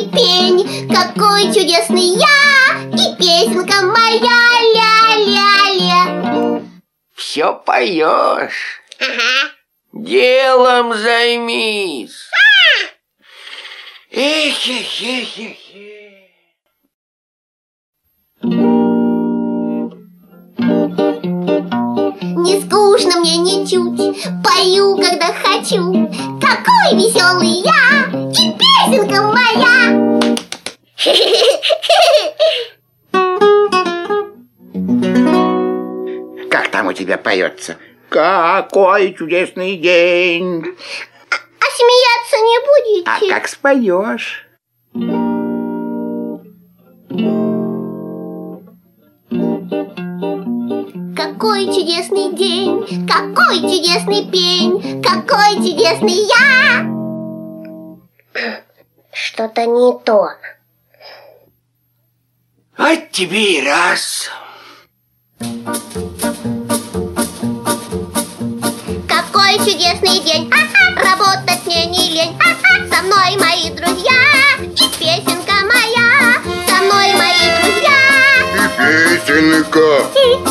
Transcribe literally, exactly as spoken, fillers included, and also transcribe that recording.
пень, какой чудесный я, и песенка моя ля-ля-ля. Все поешь. Ага. Делом займись. Эх, эх, эх, эх, эх. Не скучно мне ничуть, пою, когда хочу. Какой веселый я, и песенка моя. Как там у тебя поется? Какой чудесный день. А смеяться не будете? А как споешь? Какой чудесный день, какой чудесный пень, какой чудесный я. Что-то не то. Вот тебе и раз. Какой чудесный день, а-а, работать мне не лень, а-а, со мной мои друзья, и песенка моя, со мной мои друзья. И песенка. И